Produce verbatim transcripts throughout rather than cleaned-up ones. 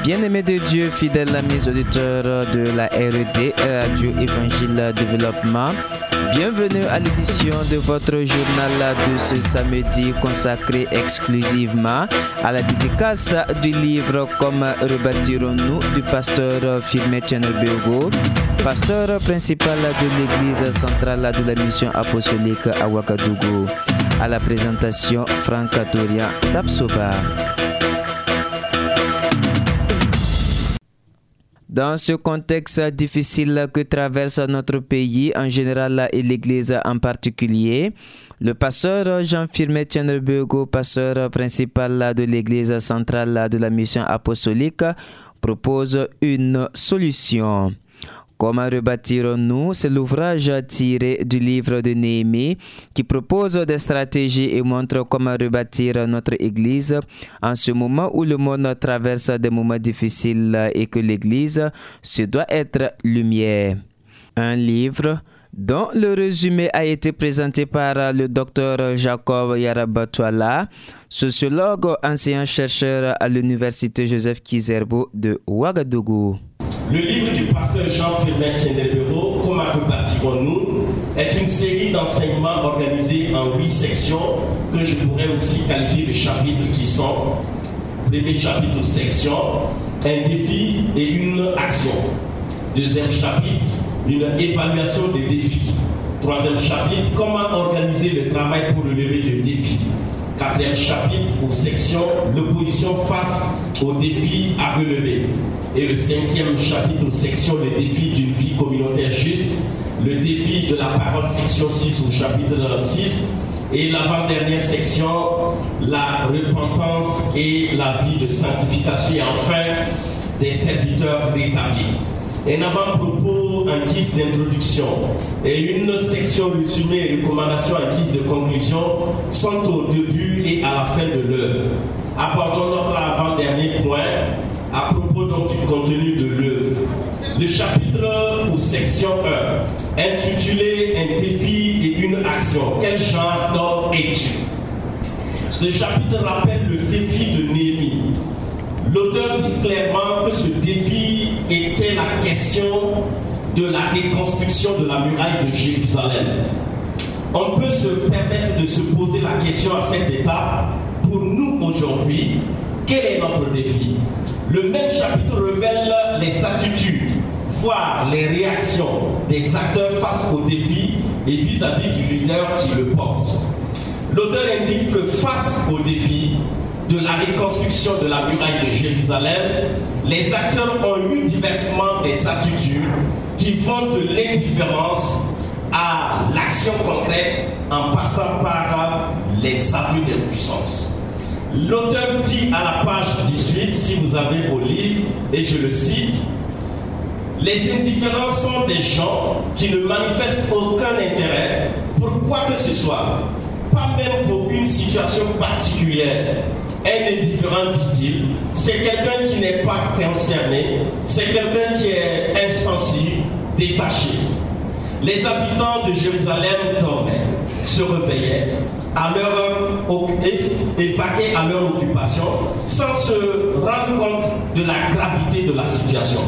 Bien-aimés de Dieu, fidèles amis auditeurs de la R E D, Radio Évangile Développement, bienvenue à l'édition de votre journal de ce samedi consacré exclusivement à la dédicace du livre « Comment rebâtirons-nous » du pasteur Firmin Tchénébego, pasteur principal de l'église centrale de la mission apostolique à Ouagadougou. À la présentation, Franck Dorian Tapsoba. Dans ce contexte difficile que traverse notre pays en général et l'Église en particulier, le pasteur Jean-Firmin Tchénébego, pasteur principal de l'Église centrale de la mission apostolique, propose une solution. Comment rebâtirons-nous? C'est l'ouvrage tiré du livre de Néhémie qui propose des stratégies et montre comment rebâtir notre Église en ce moment où le monde traverse des moments difficiles et que l'Église se doit être lumière. Un livre dont le résumé a été présenté par le docteur Jacob Yarabatouala, sociologue, enseignant-chercheur à l'Université Joseph Kizerbo de Ouagadougou. Le livre du pasteur Jean-Firmin Tchénébego, Comment rebâtirons-nous, est une série d'enseignements organisés en huit sections que je pourrais aussi qualifier de chapitres qui sont, premier chapitre, section, un défi et une action. Deuxième chapitre, une évaluation des défis. Troisième chapitre, comment organiser le travail pour relever des défis. Quatrième chapitre ou section, l'opposition face aux défis à relever. Et le cinquième chapitre ou section, les défis d'une vie communautaire juste. Le défi de la parole, section six ou chapitre six. Et l'avant-dernière section, la repentance et la vie de sanctification. Et enfin, des serviteurs rétablis. Un avant-propos en guise d'introduction et une section résumée et recommandations en guise de conclusion sont au début et à la fin de l'œuvre. Abordons notre avant-dernier point à propos donc du contenu de l'œuvre. Le chapitre ou section un, intitulé Un défi et une action. Quel genre d'homme es-tu? Ce chapitre rappelle le défi de Néhémie. L'auteur dit clairement que ce défi était la question de la reconstruction de la muraille de Jérusalem. On peut se permettre de se poser la question à cette étape, pour nous aujourd'hui, quel est notre défi? Le même chapitre révèle les attitudes, voire les réactions des acteurs face au défi et vis-à-vis du leader qui le porte. L'auteur indique que face au défi de la reconstruction de la muraille de Jérusalem, les acteurs ont eu diversement des attitudes qui vont de l'indifférence à l'action concrète en passant par les aveux d'impuissance. L'auteur dit à la page dix-huit, si vous avez vos livres, et je le cite, « Les indifférents sont des gens qui ne manifestent aucun intérêt pour quoi que ce soit, pas même pour une situation particulière. Un indifférent, dit-il, c'est quelqu'un qui n'est pas concerné, c'est quelqu'un qui est insensible, détaché. Les habitants de Jérusalem dormaient, se réveillaient, à leur, et vaquaient à leur occupation, sans se rendre compte de la gravité de la situation.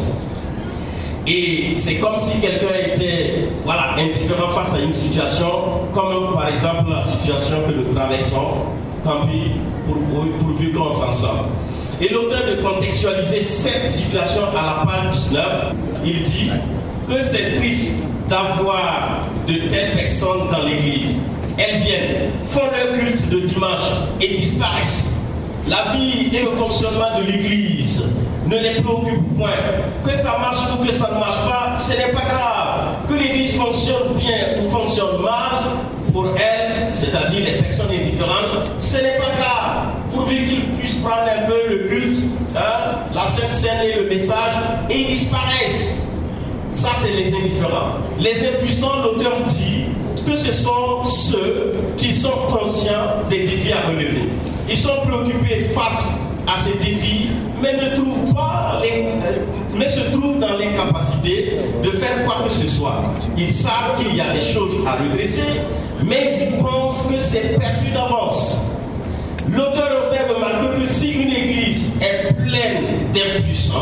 Et c'est comme si quelqu'un était voilà, indifférent face à une situation, comme par exemple la situation que nous traversons, tant pis, pourvu, pourvu qu'on s'en sort. Et l'auteur de contextualiser cette situation à la page dix-neuf, il dit que c'est triste d'avoir de telles personnes dans l'église. Elles viennent, font leur culte de dimanche et disparaissent. La vie et le fonctionnement de l'église ne les préoccupe point. Que ça marche ou que ça ne marche pas, ce n'est pas grave. Que l'église fonctionne bien ou fonctionne mal, pour elles, c'est-à-dire les personnes indifférentes, ce n'est pas grave. Pourvu qu'ils puissent prendre un peu le culte, hein, la Sainte Seine et le message, et ils disparaissent. Ça, c'est les indifférents. Les impuissants, l'auteur dit que ce sont ceux qui sont conscients des défis à relever. Ils sont préoccupés face à ces défis, mais ne trouvent pas les, mais se trouvent dans l'incapacité de faire quoi que ce soit. Ils savent qu'il y a des choses à redresser, mais ils pensent que c'est perdu d'avance. L'auteur fait remarquer que si une église est pleine d'impuissance,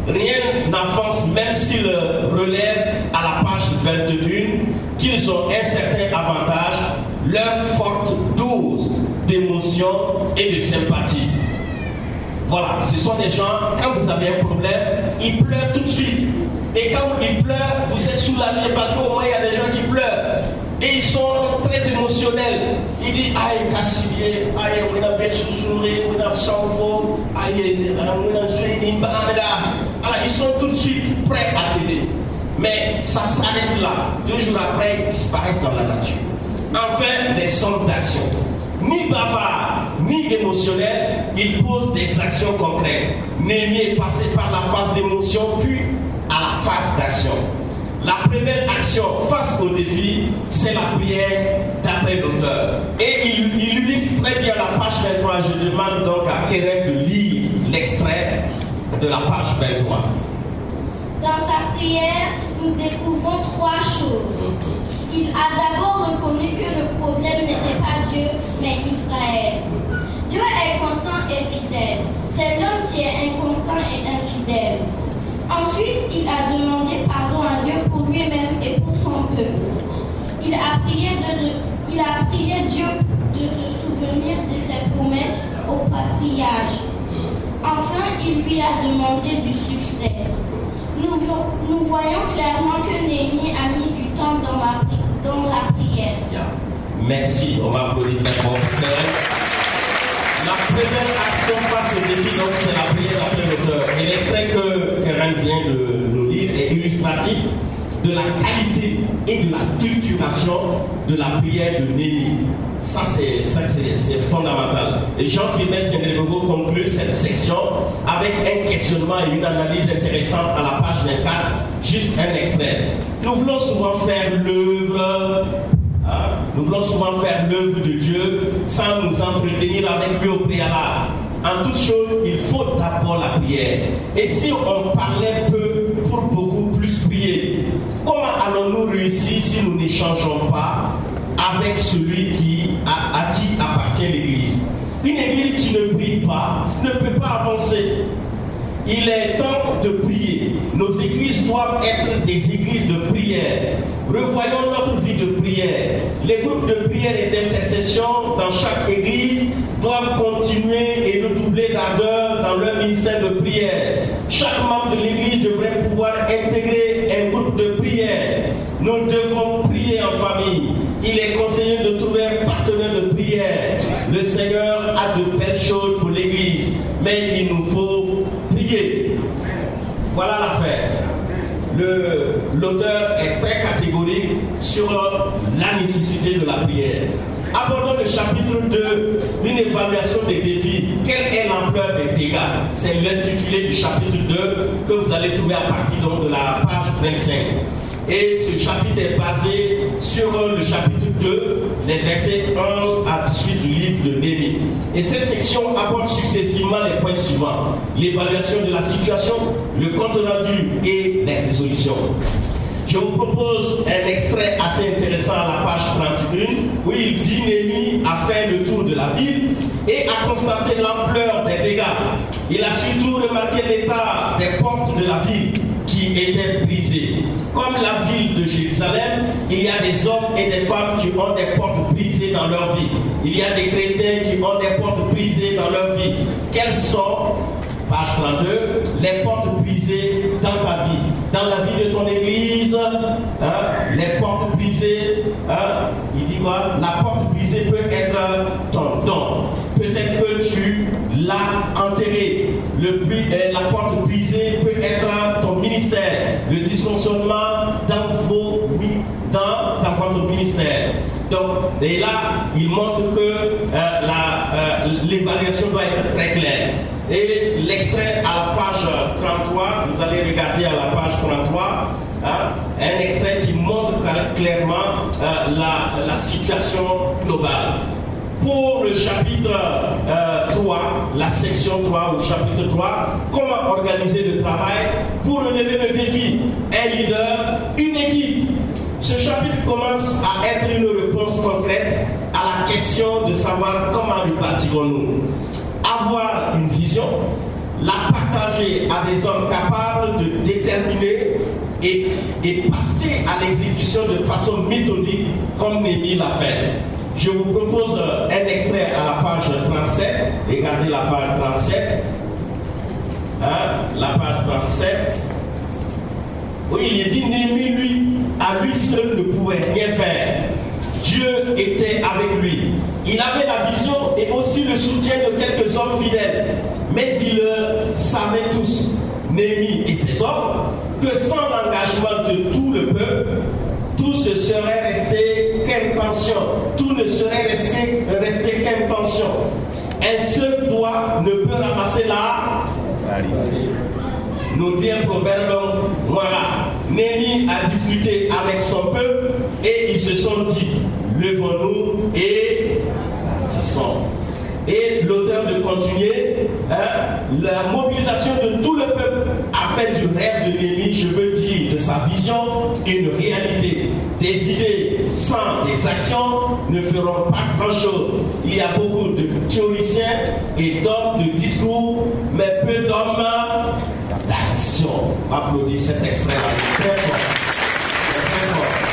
rien n'avance même s'ils relèvent à la page vingt et un qu'ils ont un certain avantage, leur forte dose d'émotion et de sympathie. Voilà, ce sont des gens, quand vous avez un problème, ils pleurent tout de suite. Et quand ils pleurent, vous êtes soulagé parce qu'au moins il y a des gens qui pleurent. Et ils sont très émotionnels. Ils disent, aïe, Kassibier, aïe, on a bête sourire, on a sanfo, aïe, on a joué, ils sont tout de suite prêts à t'aider. Mais ça s'arrête là. Deux jours après, ils disparaissent dans la nature. Enfin, les sommes d'action. Ni bavard, ni émotionnel, ils posent des actions concrètes. Néhémie est passé par la phase d'émotion, puis à la phase d'action. La première action face au défi, c'est la prière d'après l'auteur. Et il, il illustre très bien la page vingt-trois. Je demande donc à Keren de lire l'extrait de la page vingt-trois. Dans sa prière, nous découvrons trois choses. Il a d'abord reconnu que le problème n'était pas Dieu, mais Israël. Dieu est constant et fidèle. C'est l'homme qui est inconstant et infidèle. Ensuite, il a demandé pardon à Dieu pour lui-même et pour son peuple. Il a prié, de, de, il a prié Dieu de se souvenir de ses promesses au patriarche. Enfin, il lui a demandé du succès. Nous, nous voyons clairement que Néhémie a mis du temps dans la, dans la prière. Yeah. Merci, on va applaudir très fort. La première action face au défi, donc, c'est la prière après l'auteur. Et l'extrait que Keren vient de nous lire est illustratif de la qualité et de la structuration de la prière de Néhémie. Ça, c'est, ça c'est, c'est fondamental. Et Jean-Philbert Tiendrebogo conclut cette section avec un questionnement et une analyse intéressante à la page vingt-quatre. Juste un extrait. Nous voulons souvent faire l'œuvre, hein, nous voulons souvent faire l'œuvre de Dieu sans nous entretenir avec lui au préalable. En toute chose, il faut d'abord la prière. Et si on parlait peu pour beaucoup plus prier, comment allons-nous réussir si nous n'échangeons pas avec celui qui, à, à qui appartient l'Église? Une Église qui ne prie pas ne peut pas avancer. Il est temps de prier. Nos églises doivent être des églises de prière. Revoyons notre vie de prière. Les groupes de prière et d'intercession dans chaque église doivent continuer et redoubler d'ardeur dans leur ministère de prière. Chaque membre de l'église devrait pouvoir intégrer un groupe de prière. Nous devons prier en famille. Il est conseillé de trouver un partenaire de prière. Le Seigneur a de belles choses pour l'église, mais il nous faut prier. Voilà l'affaire. Le, l'auteur est très catégorique sur la nécessité de la prière. Abordons le chapitre deux, une évaluation des défis. Quelle est l'ampleur des dégâts? C'est l'intitulé du chapitre deux que vous allez trouver à partir donc de la page vingt-cinq. Et ce chapitre est basé sur le chapitre deux, les versets onze à dix-huit du livre de Néhémie. Et cette section aborde successivement les points suivants: l'évaluation de la situation, le compte rendu et les résolutions. Je vous propose un extrait assez intéressant à la page trente et un où il dit: Néhémie a fait le tour de la ville et a constaté l'ampleur des dégâts. Il a surtout remarqué l'état des portes de la ville qui étaient brisées. Comme la ville de Jérusalem, il y a des hommes et des femmes qui ont des portes brisées dans leur vie. Il y a des chrétiens qui ont des portes brisées dans leur vie. Quelles sont, page trente-deux, les portes brisées dans ta vie? Dans la vie de ton église, hein, les portes brisées, hein, il dit quoi? La porte brisée peut être ton don. Peut-être que tu l'as enterré. Le, la porte brisée peut être ton ministère. Le dysfonctionnement dans, vos, dans, dans votre ministère. Donc, et là, il montre que euh, la, euh, l'évaluation doit être très claire. Et l'extrait à la page trente-trois, vous allez regarder à la page trente-trois, hein, un extrait qui montre clairement euh, la, la situation globale. Pour le chapitre euh, trois, la section trois ou chapitre trois, comment organiser le travail pour relever le défi? Un leader, une équipe. Ce chapitre commence à être une réponse concrète à la question de savoir comment nous bâtirons-nous. Avoir une vision, l'a partagée à des hommes capables de déterminer et, et passer à l'exécution de façon méthodique comme Néhémie l'a fait. Je vous propose un extrait à la page trente-sept. Regardez la page trente-sept. Hein, la page trente-sept. Oui, il est dit, Néhémie, lui, à lui seul ne pouvait rien faire. Dieu était avec lui. Il avait la vision et aussi le soutien de quelques hommes fidèles. Mais ils le savaient tous, Néhémie et ses hommes, que sans l'engagement de tout le peuple, tout se serait resté qu'intention. Tout ne serait resté, resté qu'intention. Un seul doigt ne peut ramasser la... Nous dit un proverbe, voilà. Néhémie a discuté avec son peuple et ils se sont dit, levons-nous et bâtissons. Et l'auteur de continuer, hein, la mobilisation de tout le peuple a fait du rêve de Néhémie, je veux dire, de sa vision, une réalité. Des idées sans des actions ne feront pas grand-chose. Il y a beaucoup de théoriciens et d'hommes de discours, mais peu d'hommes d'action. Applaudis cet extrait-là. C'est très fort. C'est très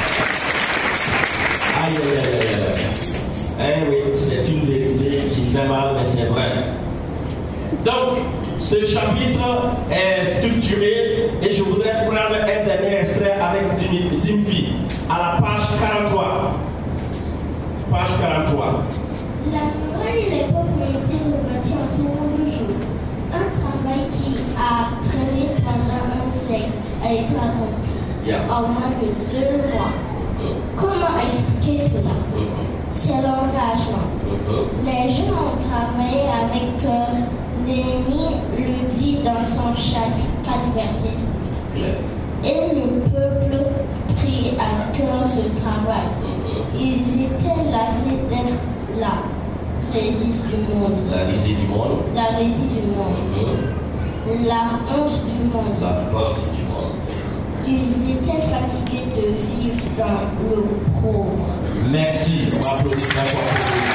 fort. Aïe, aïe, aïe, aïe. Eh oui, c'est une vérité qui fait mal, mais c'est vrai. Donc, ce chapitre est structuré et je voudrais prendre un dernier extrait avec Dimvi à la page quarante-trois. Page quarante-trois. La muraille et les portes ont été rebâties en cinquante-deux jours. Un travail qui a traîné pendant un siècle a été accompli yeah. en moins de deux mois. Mm. Comment expliquer cela? Mm. C'est l'engagement. Mm. Les gens ont travaillé avec cœur. Néhémie le dit dans son chapitre quatre, verset six. Mm. Et le peuple prit à cœur ce travail. Mm. Ils étaient lassés d'être là. Résiste du monde. La risée du monde. La risée du monde. Mm-hmm. La honte du monde. La honte du monde. Ils étaient fatigués de vivre dans le pauvre. Merci. On va applaudir très fort.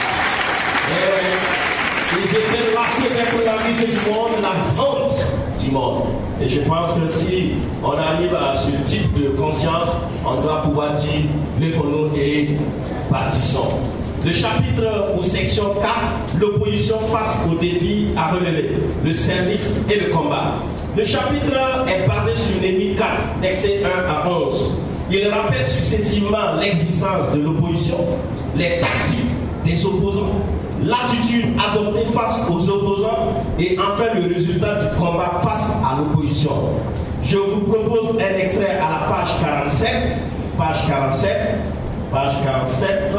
Ils étaient lassés d'être la risée du monde, la honte du monde. Et je pense que si on arrive à ce type de conscience, on doit pouvoir dire levons-nous et bâtissons. Le chapitre ou section quatre, l'opposition face aux défis à relever, le service et le combat. Le chapitre est basé sur Néhémie quatre, versets un à onze. Il rappelle successivement l'existence de l'opposition, les tactiques des opposants, l'attitude adoptée face aux opposants et enfin le résultat du combat face à l'opposition. Je vous propose un extrait à la page quarante-sept. Page quarante-sept. Page quarante-sept.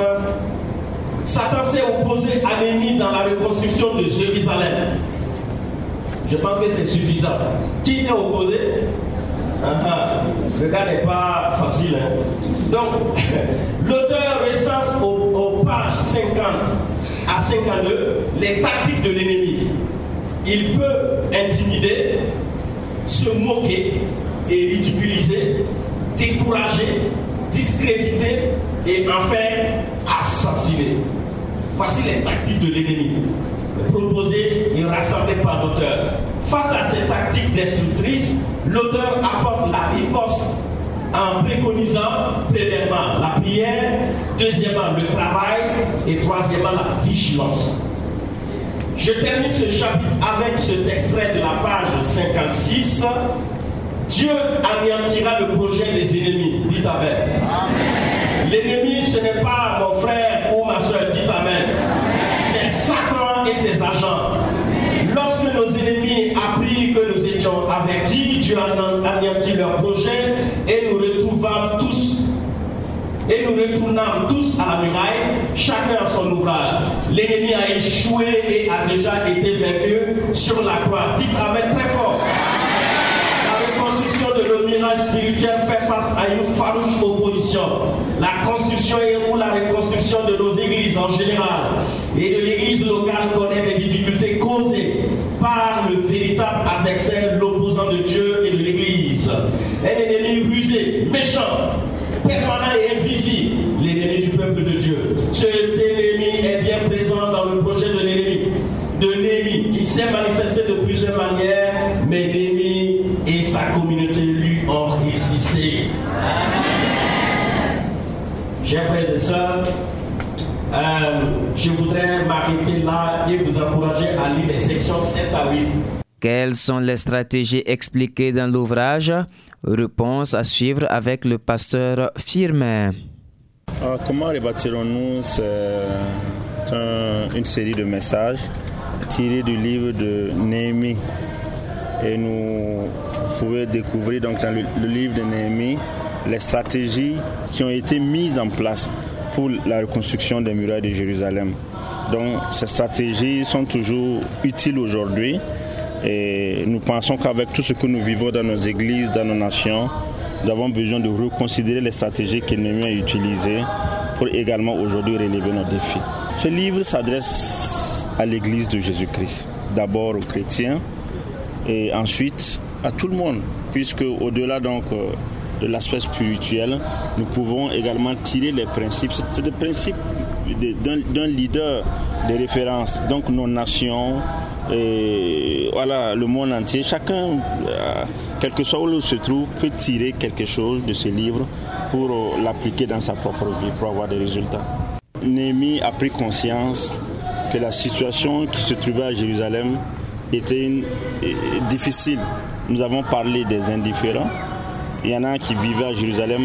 Satan s'est opposé à Néhémie dans la reconstruction de Jérusalem. Je pense que c'est suffisant. Qui s'est opposé? Uh-huh. Le gars n'est pas facile. Hein? Donc, l'auteur recense aux, aux pages cinquante à cinquante-deux les tactiques de l'ennemi. Il peut intimider, se moquer et ridiculiser, décourager, discréditer et enfin assassiner. Voici les tactiques de l'ennemi, proposées et rassemblées par l'auteur. Face à ces tactiques destructrices, l'auteur apporte la riposte en préconisant premièrement la prière, deuxièmement le travail et troisièmement la vigilance. Je termine ce chapitre avec cet extrait de la page cinquante-six. Dieu anéantira le projet des ennemis. Dites Amen. Amen. L'ennemi, ce n'est pas mon frère ou ma soeur. Dites Amen. C'est Satan et ses agents. Amen. Lorsque nos ennemis apprirent que nous étions avertis, Dieu a anéanti leur projet et nous retrouvâmes tous et nous retournâmes tous à la muraille, chacun à son ouvrage. L'ennemi a échoué et a déjà été vaincu sur la croix. Dites Amen très fort. De nos mirages spirituels fait face à une farouche opposition. La construction et ou la reconstruction de nos églises en général et de l'église locale connaît des difficultés causées par le véritable adversaire, l'opposant de Dieu et de l'église. Un ennemi rusé, méchant, permanent et invisible, l'ennemi du peuple de Dieu. Cet ennemi est bien présent dans le projet de l'ennemi. De Néhémie. Il s'est manifesté de plusieurs manières Chers frères et sœurs, euh, je voudrais m'arrêter là et vous encourager à lire les sections sept à huit. Quelles sont les stratégies expliquées dans l'ouvrage? Réponse à suivre avec le pasteur Firmin. Alors, comment rebâtirons-nous? C'est un, une série de messages tirés du livre de Néhémie. Et nous pouvons découvrir donc dans le, le livre de Néhémie les stratégies qui ont été mises en place pour la reconstruction des murailles de Jérusalem. Donc ces stratégies sont toujours utiles aujourd'hui et nous pensons qu'avec tout ce que nous vivons dans nos églises, dans nos nations, nous avons besoin de reconsidérer les stratégies que Néhémie a utilisées pour également aujourd'hui relever nos défis. Ce livre s'adresse à l'église de Jésus-Christ, d'abord aux chrétiens et ensuite à tout le monde, puisque au-delà donc de l'aspect spirituel, nous pouvons également tirer les principes. C'est des principes d'un, d'un leader de référence. Donc nos nations, et voilà, le monde entier, chacun, quel que soit où il se trouve, peut tirer quelque chose de ce livre pour l'appliquer dans sa propre vie, pour avoir des résultats. Néhémie a pris conscience que la situation qui se trouvait à Jérusalem était une, difficile. Nous avons parlé des indifférents. Il y en a qui vivaient à Jérusalem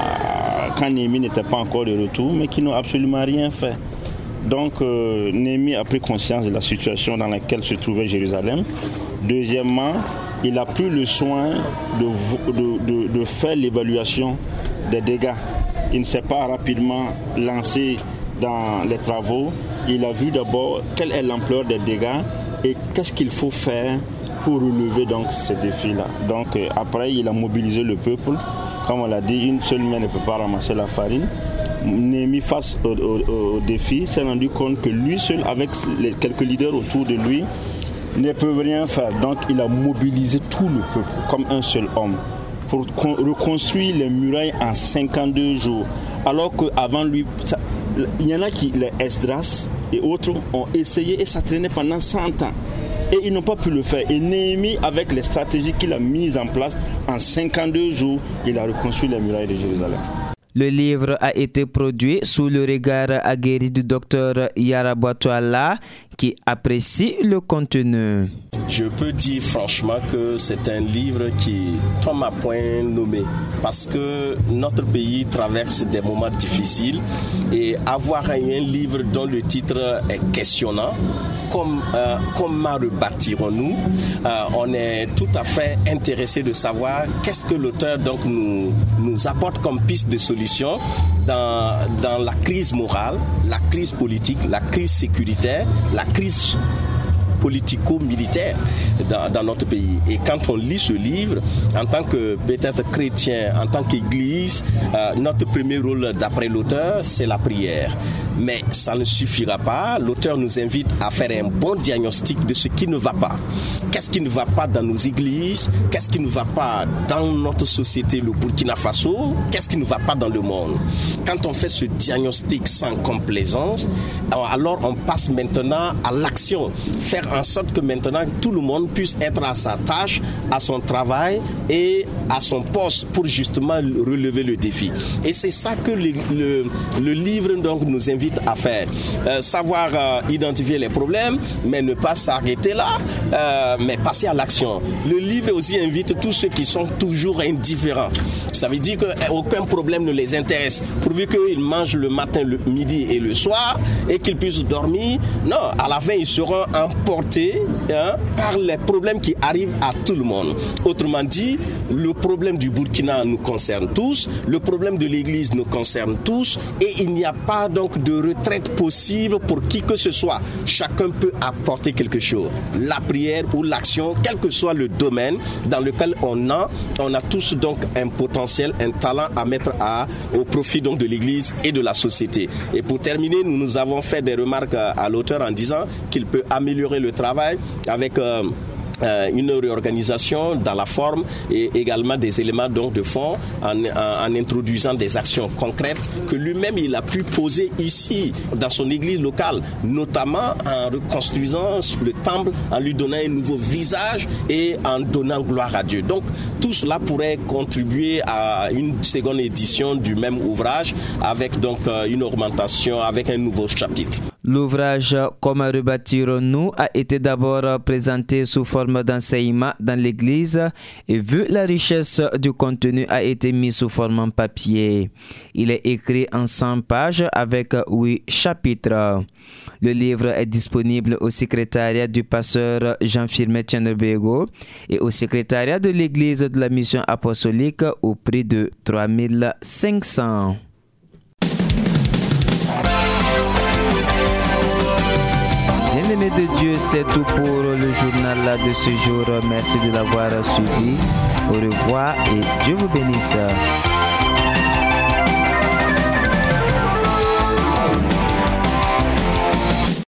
à, quand Néhémie n'était pas encore de retour, mais qui n'ont absolument rien fait. Donc euh, Néhémie a pris conscience de la situation dans laquelle se trouvait Jérusalem. Deuxièmement, il a pris le soin de, de, de, de faire l'évaluation des dégâts. Il ne s'est pas rapidement lancé dans les travaux. Il a vu d'abord quelle est l'ampleur des dégâts et qu'est-ce qu'il faut faire pour relever donc ces défis-là. Donc euh, après, il a mobilisé le peuple. Comme on l'a dit, une seule main ne peut pas ramasser la farine. Néhémie, face au, au, au défi, s'est rendu compte que lui seul, avec les quelques leaders autour de lui, ne peuvent rien faire. Donc il a mobilisé tout le peuple comme un seul homme pour con- reconstruire les murailles en cinquante-deux jours. Alors qu'avant lui, ça, il y en a qui, les Esdras et autres, ont essayé et ça traînait pendant cent ans. Et ils n'ont pas pu le faire. Et Néhémie, avec les stratégies qu'il a mises en place, en cinquante-deux jours, il a reconstruit les murailles de Jérusalem. Le livre a été produit sous le regard aguerri du docteur Yara Boitoala, qui apprécie le contenu. Je peux dire franchement que c'est un livre qui tombe à point nommé parce que notre pays traverse des moments difficiles et avoir un livre dont le titre est questionnant, comme, euh, comment rebâtirons-nous, euh, on est tout à fait intéressé de savoir qu'est-ce que l'auteur donc nous, nous apporte comme piste de solution dans, dans la crise morale, la crise politique, la crise sécuritaire, la crise politico-militaire dans, dans notre pays. Et quand on lit ce livre, en tant que peut-être chrétien, en tant qu'église, euh, notre premier rôle d'après l'auteur, c'est la prière. Mais ça ne suffira pas. L'auteur nous invite à faire un bon diagnostic de ce qui ne va pas. Qu'est-ce qui ne va pas dans nos églises? Qu'est-ce qui ne va pas dans notre société, le Burkina Faso? Qu'est-ce qui ne va pas dans le monde? Quand on fait ce diagnostic sans complaisance, alors on passe maintenant à l'action. Faire en sorte que maintenant tout le monde puisse être à sa tâche, à son travail et à son poste pour justement relever le défi. Et c'est ça que le, le, le livre donc nous invite à faire. Euh, savoir euh, identifier les problèmes, mais ne pas s'arrêter là, euh, mais passer à l'action. Le livre aussi invite tous ceux qui sont toujours indifférents. Ça veut dire qu'aucun problème ne les intéresse, pourvu qu'ils mangent le matin, le midi et le soir et qu'ils puissent dormir. Non, à la fin, ils seront emportés Hein, par les problèmes qui arrivent à tout le monde. Autrement dit, le problème du Burkina nous concerne tous, le problème de l'Église nous concerne tous, et il n'y a pas donc de retraite possible pour qui que ce soit. Chacun peut apporter quelque chose. La prière ou l'action, quel que soit le domaine dans lequel on a, on a tous donc un potentiel, un talent à mettre à, au profit donc de l'Église et de la société. Et pour terminer, nous nous avons fait des remarques à, à l'auteur en disant qu'il peut améliorer le travail avec euh, euh, une réorganisation dans la forme et également des éléments donc de fond en, en, en introduisant des actions concrètes que lui-même il a pu poser ici dans son église locale, notamment en reconstruisant le temple, en lui donnant un nouveau visage et en donnant gloire à Dieu. Donc tout cela pourrait contribuer à une seconde édition du même ouvrage avec donc une augmentation, avec un nouveau chapitre. L'ouvrage « Comment rebâtirons-nous » a été d'abord présenté sous forme d'enseignement dans l'église et vu la richesse du contenu a été mis sous forme en papier. Il est écrit en cent pages avec huit chapitres. Le livre est disponible au secrétariat du pasteur Jean-Firmin Tchenderbego et au secrétariat de l'église de la mission apostolique au prix de trois mille cinq cents. Bien-aimés de Dieu, c'est tout pour le journal de ce jour. Merci de l'avoir suivi. Au revoir et Dieu vous bénisse.